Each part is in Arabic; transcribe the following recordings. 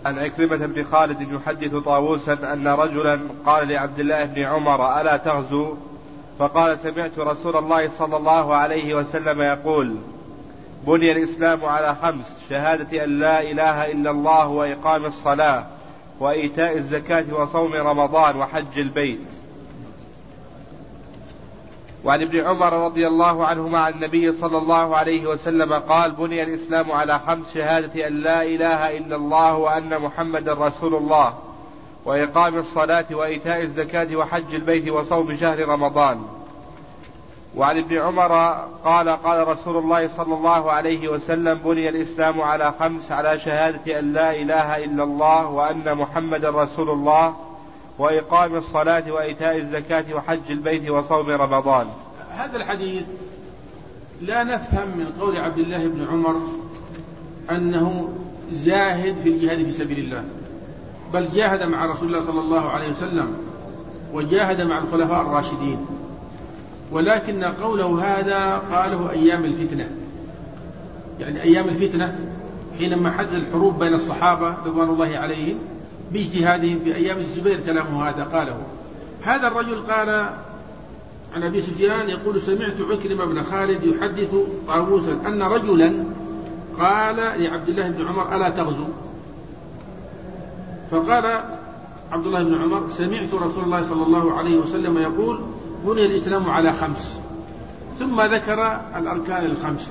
عن عكرمة بن خالد يحدث طاووسا أن رجلا قال لعبد الله بن عمر ألا تغزو؟ فقال سمعت رسول الله صلى الله عليه وسلم يقول بني الإسلام على 5: شهادة أن لا إله إلا الله وإقام الصلاة وإيتاء الزكاة وصوم رمضان وحج البيت. وعن ابن عمر رضي الله عنهما عن النبي صلى الله عليه وسلم قال بني الإسلام على 5: شهادة أن لا إله إلا الله وأن محمد رسول الله وإقام الصلاة وإيتاء الزكاة وحج البيت وصوم شهر رمضان. وعن ابن عمر قال قال رسول الله صلى الله عليه وسلم بني الإسلام على 5: على شهادة أن لا إله إلا الله وأن محمد رسول الله وإقام الصلاة وإيتاء الزكاة وحج البيت وصوم رمضان. هذا الحديث لا نفهم من قول عبد الله بن عمر أنه زاهد في الجهاد في سبيل الله، بل جاهد مع رسول الله صلى الله عليه وسلم وجاهد مع الخلفاء الراشدين، ولكن قوله هذا قاله أيام الفتنة، يعني أيام الفتنة حينما حدث الحروب بين الصحابة رضوان الله عليهم باجتهادهم في أيام الزبير كلامه هذا قاله. هذا الرجل قال عن أبي سفيان يقول سمعت عكرمة بن خالد يحدث طاووسا أن رجلا قال لعبد الله بن عمر ألا تغزو؟ فقال عبد الله بن عمر سمعت رسول الله صلى الله عليه وسلم يقول بني الإسلام على 5، ثم ذكر الأركان 5.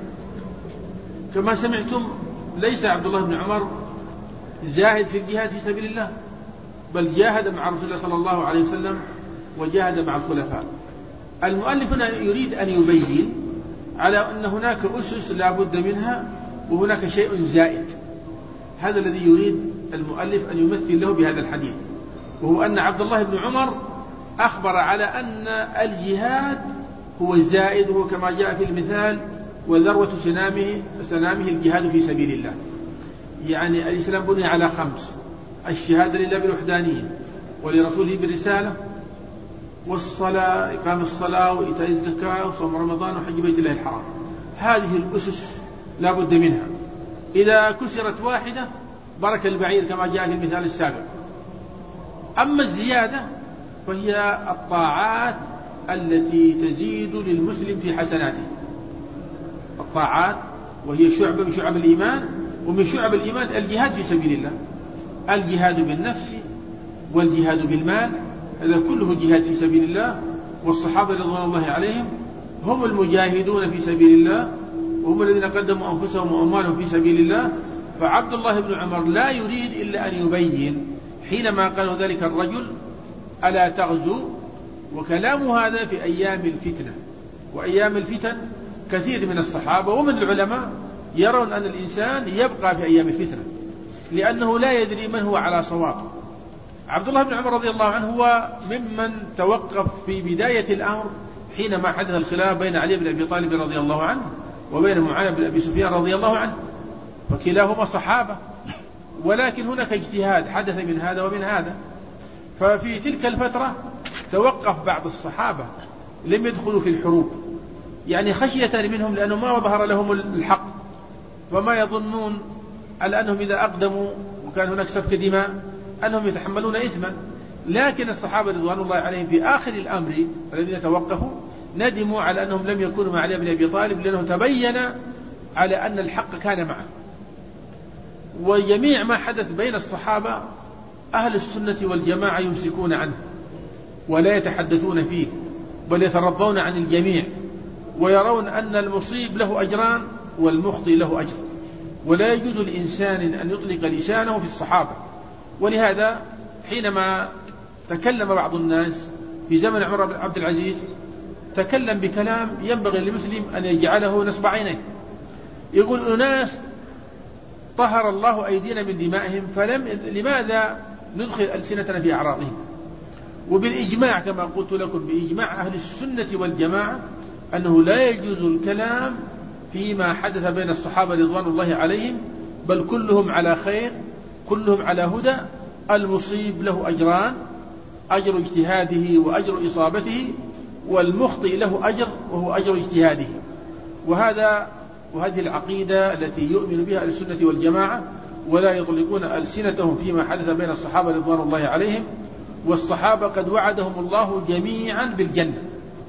كما سمعتم ليس عبد الله بن عمر زاهد في الجهاد في سبيل الله، بل جاهد مع رسول الله صلى الله عليه وسلم وجاهد مع الخلفاء. المؤلف هنا يريد أن يبين على أن هناك أسس لا بد منها وهناك شيء زائد. هذا الذي يريد المؤلف أن يمثل له بهذا الحديث، وهو أن عبد الله بن عمر أخبر على أن الجهاد هو الزائد، وهو كما جاء في المثال وذروة سنامه الجهاد في سبيل الله. يعني الإسلام بني على 5: الشهادة لله بالوحدانية ولرسوله بالرسالة، والصلاة إقام الصلاة وإيتاء الزكاة وصوم رمضان وحج بيت الله الحرام. هذه الأسس لا بد منها، إذا كسرت واحدة برك البعير كما جاء في المثال السابق. أما الزيادة فهي الطاعات التي تزيد للمسلم في حسناته، الطاعات وهي شعب من شعب الإيمان، ومن شعب الإيمان الجهاد في سبيل الله، الجهاد بالنفس والجهاد بالمال، هذا كله جهاد في سبيل الله. والصحابة رضوان الله عليهم هم المجاهدون في سبيل الله، وهم الذين قدموا أنفسهم وأموالهم في سبيل الله. فعبد الله بن عمر لا يريد إلا أن يبين حينما قال ذلك الرجل ألا تغزو، وكلام هذا في أيام الفتنة، وأيام الفتن كثير من الصحابة ومن العلماء يرون أن الإنسان يبقى في أيام الفتنة لأنه لا يدري من هو على صواب. عبد الله بن عمر رضي الله عنه هو ممن توقف في بداية الأمر حينما حدث الخلاف بين علي بن أبي طالب رضي الله عنه وبين معاوية بن أبي سفيان رضي الله عنه، فكلاهما صحابة، ولكن هناك اجتهاد حدث من هذا ومن هذا. ففي تلك الفترة توقف بعض الصحابة لم يدخلوا في الحروب، يعني خشية منهم لأنه ما ظهر لهم الحق، فما يظنون على أنهم إذا أقدموا وكان هناك سفك دماء أنهم يتحملون إثما. لكن الصحابة رضوان الله عليهم في آخر الأمر الذين توقفوا ندموا على أنهم لم يكونوا مع علي بن أبي طالب، لأنه تبين على أن الحق كان معه. وجميع ما حدث بين الصحابة أهل السنة والجماعة يمسكون عنه ولا يتحدثون فيه، بل يترضون عن الجميع، ويرون أن المصيب له أجران والمخطئ له أجر، ولا يجوز لإنسان أن يطلق لسانه في الصحابة. ولهذا حينما تكلم بعض الناس في زمن عمر بن عبد العزيز تكلم بكلام ينبغي للمسلم أن يجعله نصب عينيه، يقول أناس طهر الله أيدينا من دمائهم لماذا ندخل ألسنتنا في أعراضهم؟ وبالإجماع كما قلت لكم بإجماع أهل السنة والجماعة أنه لا يجوز الكلام فيما حدث بين الصحابة رضوان الله عليهم، بل كلهم على خير، كلهم على هدى. المصيب له أجران: أجر اجتهاده وأجر إصابته، والمخطئ له أجر وهو أجر اجتهاده. وهذه العقيدة التي يؤمن بها أهل السنة والجماعة، ولا يطلقون ألسنتهم فيما حدث بين الصحابة رضوان الله عليهم، والصحابة قد وعدهم الله جميعا بالجنة.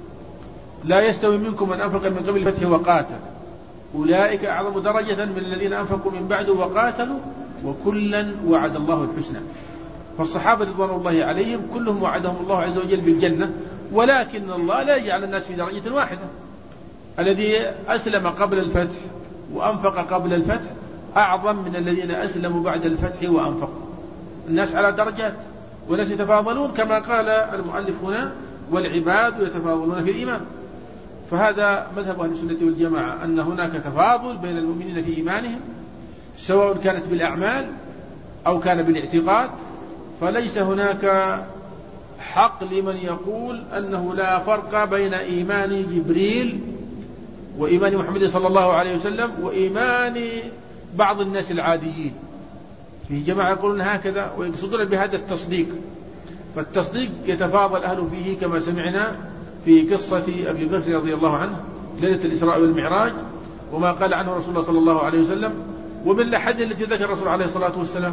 لا يستوي منكم من أنفق من قبل الفتح وقاتل أولئك أعظم درجة من الذين أنفقوا من بعد وقاتلوا وكلا وعد الله الحسنى. فالصحابة رضوان الله عليهم كلهم وعدهم الله عز وجل بالجنة، ولكن الله لا يجعل الناس في درجة واحدة. الذي أسلم قبل الفتح وأنفق قبل الفتح أعظم من الذين أسلموا بعد الفتح وأنفقوا. الناس على درجات، والناس يتفاضلون كما قال المؤلف هنا: والعباد يتفاضلون في الإيمان. فهذا مذهب أهل السنة والجماعة، أن هناك تفاضل بين المؤمنين في إيمانهم، سواء كانت بالأعمال أو كان بالاعتقاد. فليس هناك حق لمن يقول أنه لا فرق بين إيمان جبريل وإيمان محمد صلى الله عليه وسلم وإيمان بعض الناس العاديين. في جماعة يقولون هكذا ويقصدون بهذا التصديق. فالتصديق يتفاضل أهله فيه كما سمعنا في قصة أبي بكر رضي الله عنه ليلة الإسراء والمعراج، وما قال عنه رسول الله صلى الله عليه وسلم. ومن الأحاديث التي ذكر الرسول عليه الصلاة والسلام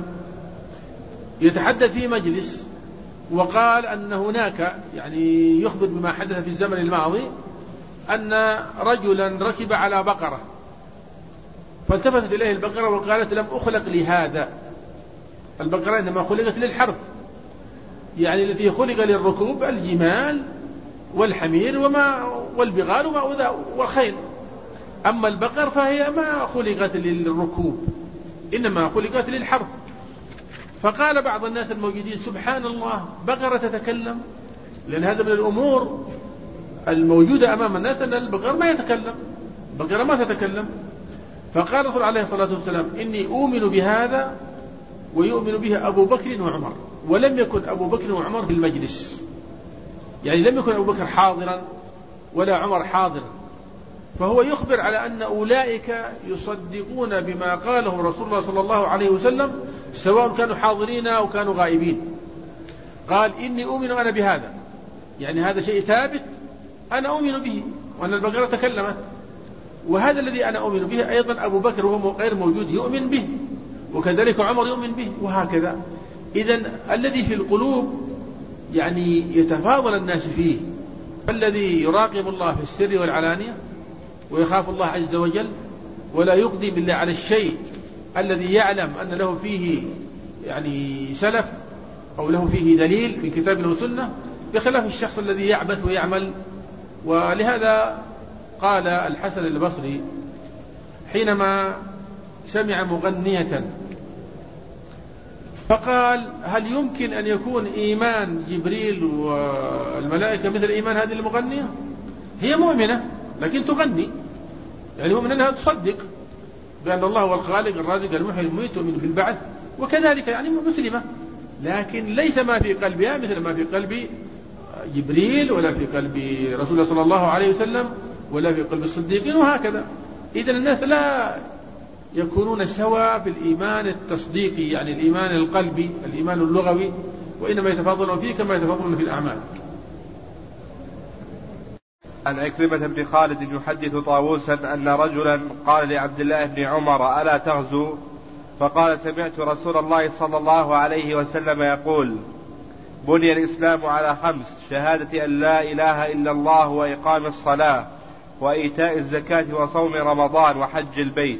يتحدث في مجلس وقال أن هناك، يعني يخبر بما حدث في الزمن الماضي، أن رجلا ركب على بقرة فالتفتت إليه البقرة وقالت: لم أخلق لهذا. البقرة إنما خلقت للحرث، يعني التي خلق للركوب الجمال والحمير والبغال والخيل. أما البقر فهي ما خلقت للركوب، إنما خلقت للحرث. فقال بعض الناس الموجودين: سبحان الله، بقرة تتكلم؟ لأن هذا من الأمور الموجودة أمام الناس، أن البقر ما يتكلم، البقرة ما تتكلم. فقال الرسول عليه الصلاة والسلام: إني أؤمن بهذا ويؤمن به أبو بكر وعمر. ولم يكن أبو بكر وعمر في المجلس، يعني لم يكن أبو بكر حاضرا ولا عمر حاضرا. فهو يخبر على أن أولئك يصدقون بما قاله رسول الله صلى الله عليه وسلم، سواء كانوا حاضرين أو كانوا غائبين. قال: إني أؤمن أنا بهذا، يعني هذا شيء ثابت أنا أؤمن به، وأن البقرة تكلمت. وهذا الذي أنا أؤمن به أيضا أبو بكر وهو غير موجود يؤمن به، وكذلك عمر يؤمن به، وهكذا. إذن الذي في القلوب يعني يتفاضل الناس فيه. الذي يراقب الله في السر والعلانية ويخاف الله عز وجل ولا يقضي بالله على الشيء الذي يعلم أن له فيه يعني سلف أو له فيه دليل من كتاب وسنة، بخلاف الشخص الذي يعبث ويعمل. ولهذا قال الحسن البصري حينما سمع مغنية فقال: هل يمكن أن يكون إيمان جبريل والملائكة مثل إيمان هذه المغنية؟ هي مؤمنة لكن تغني، يعني مؤمنة أنها تصدق بأن الله هو الخالق الرازق المحيي المميت، تؤمن بالبعث، وكذلك يعني مسلمة، لكن ليس ما في قلبها مثل ما في قلب جبريل ولا في قلب رسول الله صلى الله عليه وسلم ولا في قلب الصديقين، وهكذا. إذن الناس لا يكونون سوا في الإيمان التصديقي، يعني الإيمان القلبي، الإيمان اللغوي، وإنما يتفاضلون فيه كما يتفاضلون في الأعمال. عن عكرمة بن خالد يحدث طاووسا أن رجلا قال لعبد الله بن عمر: ألا تغزو؟ فقال: سمعت رسول الله صلى الله عليه وسلم يقول: بني الإسلام على 5: شهادة أن لا إله إلا الله وإقام الصلاة وإيتاء الزكاة وصوم رمضان وحج البيت.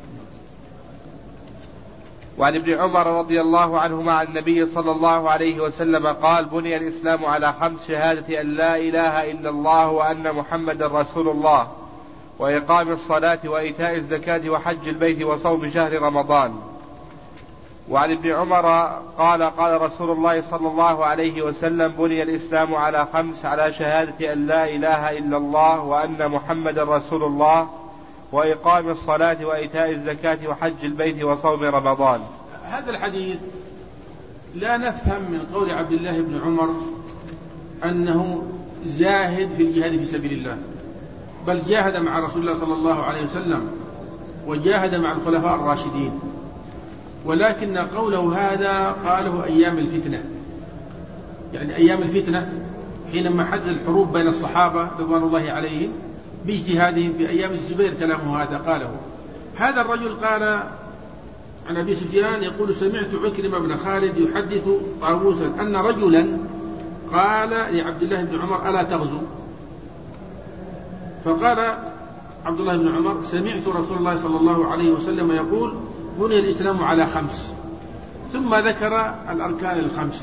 وعن ابن عمر رضي الله عنهما عن النبي صلى الله عليه وسلم قال: بني الإسلام على 5: شهادة أن لا إله إلا الله وأن محمد رسول الله وإقام الصلاة وإيتاء الزكاة وحج البيت وصوم شهر رمضان. وعن ابن عمر قال: قال رسول الله صلى الله عليه وسلم: بني الإسلام على 5: على شهادة أن لا إله إلا الله وأن محمد رسول الله وإقام الصلاة وإيتاء الزكاة وحج البيت وصوم رمضان. هذا الحديث لا نفهم من قول عبد الله بن عمر أنه زاهد في الجهاد في سبيل الله، بل جاهد مع رسول الله صلى الله عليه وسلم وجاهد مع الخلفاء الراشدين، ولكن قوله هذا قاله أيام الفتنة، يعني أيام الفتنة حينما حدث الحروب بين الصحابة رضوان الله عليهم باجتهادهم في أيام الزبير، كلامه هذا قاله. هذا الرجل قال عن أبي سفيان يقول سمعت عكرمة بن خالد يحدث طاووسا أن رجلا قال لعبد الله بن عمر ألا تغزو؟ فقال عبد الله بن عمر سمعت رسول الله صلى الله عليه وسلم يقول بني الإسلام على 5 ثم ذكر الأركان ال5.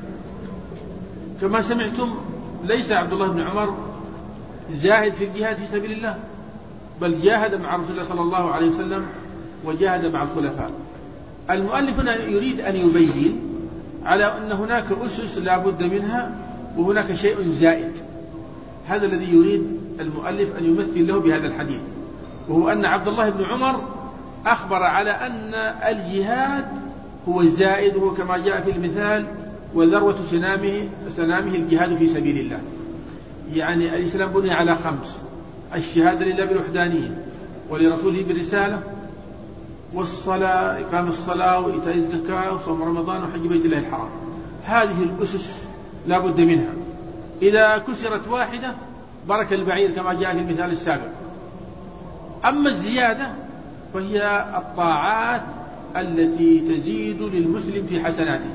كما سمعتم ليس عبد الله بن عمر زاهد في الجهاد في سبيل الله، بل جاهد مع رسول الله صلى الله عليه وسلم وجاهد مع الخلفاء. المؤلف هنا يريد أن يبين على أن هناك أسس لا بد منها وهناك شيء زائد. هذا الذي يريد المؤلف أن يمثل له بهذا الحديث، وهو أن عبد الله بن عمر أخبر على أن الجهاد هو الزائد، وهو كما جاء في المثال وذروة سنامه الجهاد في سبيل الله. يعني الإسلام بني على 5: الشهادة لله بالوحدانية ولرسوله بالرسالة، والصلاة إقام الصلاة وإيتاء الزكاة وصوم رمضان وحج بيت الله الحرام. هذه الأسس لا بد منها، إذا كسرت واحدة برك البعير كما جاء في المثال السابق. أما الزيادة فهي الطاعات التي تزيد للمسلم في حسناته.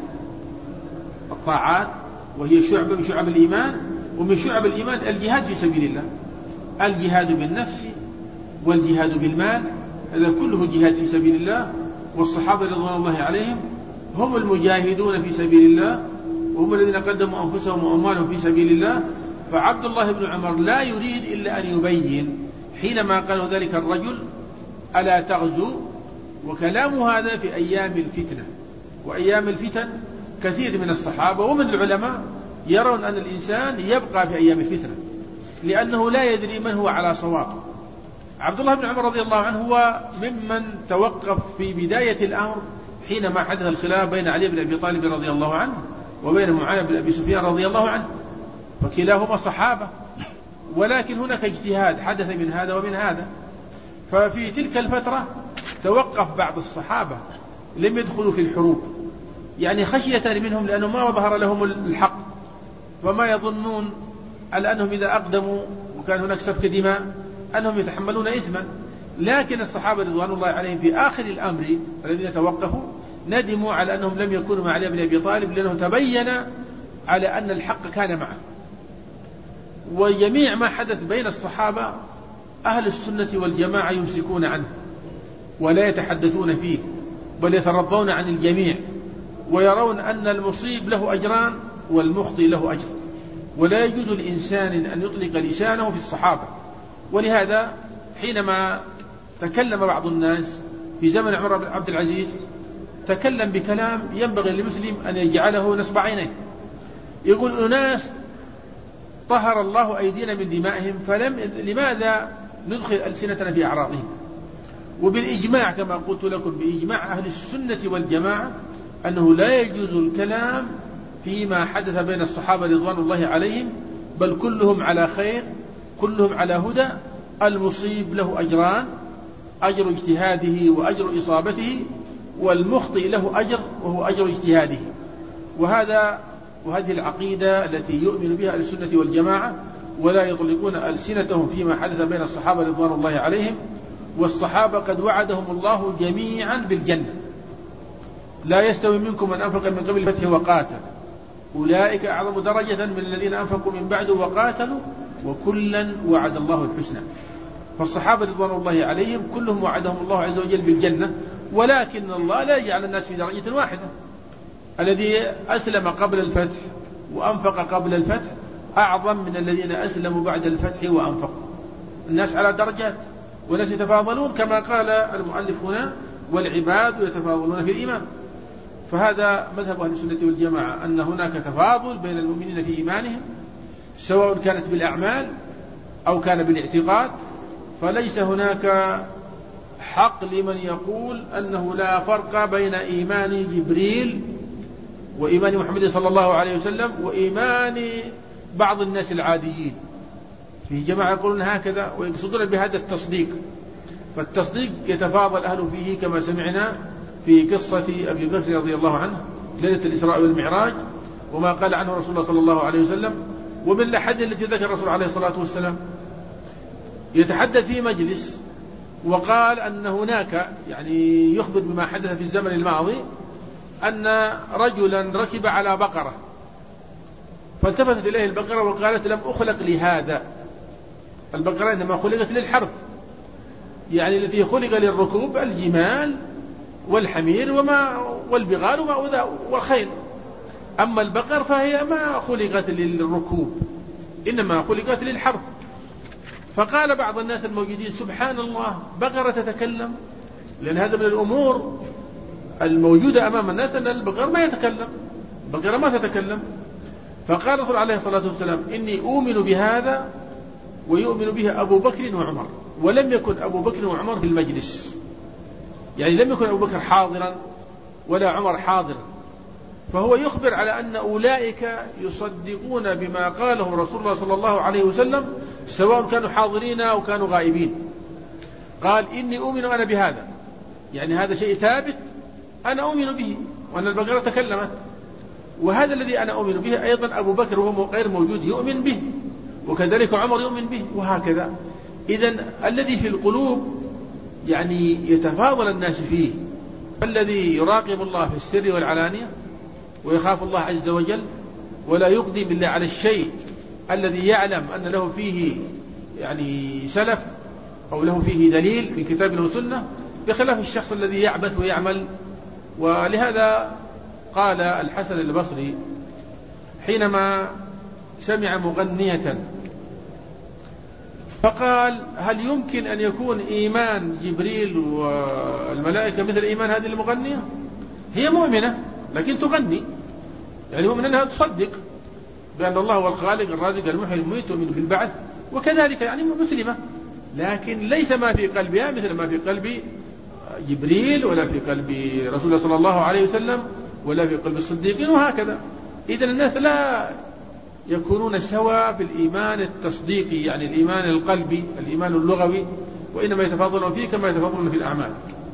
الطاعات وهي شعب من شعب الإيمان، ومن شعب الإيمان الجهاد في سبيل الله، الجهاد بالنفس والجهاد بالمال، هذا كله جهاد في سبيل الله. والصحابة رضوان الله عليهم هم المجاهدون في سبيل الله، وهم الذين قدموا أنفسهم وأموالهم في سبيل الله. فعبد الله بن عمر لا يريد إلا أن يبين حينما قال ذلك الرجل ألا تغزو، وكلام هذا في أيام الفتنة. وأيام الفتن كثير من الصحابة ومن العلماء يرون أن الإنسان يبقى في أيام الفتنة، لأنه لا يدري من هو على صواب. عبد الله بن عمر رضي الله عنه هو ممن توقف في بداية الأمر حينما حدث الخلاف بين علي بن أبي طالب رضي الله عنه وبين معاوية بن أبي سفيان رضي الله عنه، فكلاهما صحابة، ولكن هناك اجتهاد حدث من هذا ومن هذا. ففي تلك الفترة توقف بعض الصحابة لم يدخلوا في الحروب، يعني خشية منهم لأنه ما ظهر لهم الحق، فما يظنون على أنهم إذا أقدموا وكان هناك سفك دماء أنهم يتحملون إثما. لكن الصحابة رضوان الله عليهم في آخر الأمر الذين توقفوا ندموا على أنهم لم يكونوا مع علي بن أبي طالب، لأنه تبين على أن الحق كان معه. وجميع ما حدث بين الصحابة أهل السنة والجماعة يمسكون عنه ولا يتحدثون فيه، بل يترضون عن الجميع، ويرون أن المصيب له أجران والمخطئ له أجر، ولا يجوز لإنسان أن يطلق لسانه في الصحابة. ولهذا حينما تكلم بعض الناس في زمن عمر بن عبد العزيز تكلم بكلام ينبغي للمسلم أن يجعله نصب عينيه. يقول أناس طهر الله أيدينا من دمائهم، لماذا ندخل ألسنتنا في أعراضهم؟ وبالإجماع كما قلت لكم بإجماع أهل السنة والجماعة أنه لا يجوز الكلام فيما حدث بين الصحابة رضوان الله عليهم، بل كلهم على خير، كلهم على هدى. المصيب له أجران: أجر اجتهاده وأجر إصابته، والمخطئ له أجر وهو أجر اجتهاده. وهذه العقيدة التي يؤمن بها أهل السنة والجماعة، ولا يطلقون ألسنتهم فيما حدث بين الصحابة رضوان الله عليهم. والصحابة قد وعدهم الله جميعا بالجنة: لا يستوي منكم من أنفق من قبل الفتح وقاتل أولئك أعظم درجة من الذين أنفقوا من بعد وقاتلوا وكلا وعد الله الحسنى. فالصحابة رضوان الله عليهم كلهم وعدهم الله عز وجل بالجنة، ولكن الله لا يجعل الناس في درجة واحدة. الذي أسلم قبل الفتح وأنفق قبل الفتح أعظم من الذين أسلموا بعد الفتح وأنفقوا. الناس على درجات، والناس يتفاضلون كما قال المؤلف هنا: والعباد يتفاضلون في الإيمان. فهذا مذهب أهل السنة والجماعة، أن هناك تفاضل بين المؤمنين في إيمانهم، سواء كانت بالأعمال أو كان بالاعتقاد. فليس هناك حق لمن يقول أنه لا فرق بين إيمان جبريل وإيمان محمد صلى الله عليه وسلم وإيمان بعض الناس العاديين. في جماعة يقولون هكذا ويقصدون بهذا التصديق، فالتصديق يتفاضل أهله فيه كما سمعنا في قصة أبي بكر رضي الله عنه ليلة الإسراء والمعراج، وما قال عنه رسول الله صلى الله عليه وسلم، وبالأحاديث التي ذكر الرسول عليه الصلاة والسلام. يتحدث في مجلس وقال أن هناك يعني يخبر بما حدث في الزمن الماضي أن رجلا ركب على بقرة فالتفتت إليه البقرة وقالت لم أخلق لهذا، البقرة إنما خلقت للحرث، يعني التي خلق للركوب الجمال والحمير والبغال والخيل، أما البقر فهي ما خلقت للركوب إنما خلقت للحرث. فقال بعض الناس الموجودين سبحان الله بقرة تتكلم، لأن هذا من الأمور الموجودة أمام الناس أن البقر ما يتكلم، البقرة ما تتكلم. فقال الرسول عليه الصلاة والسلام إني أؤمن بهذا ويؤمن به أبو بكر وعمر، ولم يكن أبو بكر وعمر في المجلس، يعني لم يكن أبو بكر حاضرا ولا عمر حاضرا، فهو يخبر على أن أولئك يصدقون بما قاله رسول الله صلى الله عليه وسلم سواء كانوا حاضرين أو كانوا غائبين. قال إني أؤمن أنا بهذا، يعني هذا شيء ثابت أنا أؤمن به، وأن البقرة تكلمت، وهذا الذي أنا أؤمن به أيضا أبو بكر وهو غير موجود يؤمن به، وكذلك عمر يؤمن به، وهكذا. إذن الذي في القلوب يعني يتفاضل الناس فيه، الذي يراقب الله في السر والعلانية ويخاف الله عز وجل ولا يقضي بالله على الشيء الذي يعلم أن له فيه يعني سلف أو له فيه دليل من كتاب وسنة، بخلاف الشخص الذي يعبث ويعمل. ولهذا قال الحسن البصري حينما سمع مغنية فقال هل يمكن أن يكون إيمان جبريل والملائكة مثل إيمان هذه المغنية؟ هي مؤمنة لكن تغني، يعني مؤمنة أنها تصدق بأن الله هو الخالق الرازق المحيي المميت ومن بالبعث، وكذلك يعني مسلمة، لكن ليس ما في قلبها مثل ما في قلب جبريل ولا في قلب رسول الله صلى الله عليه وسلم ولا في قلب الصديقين، وهكذا. إذن الناس لا يكونون سوا في الإيمان التصديقي، يعني الإيمان القلبي الإيمان اللغوي، وإنما يتفاضلون فيه كما يتفاضلون في الأعمال.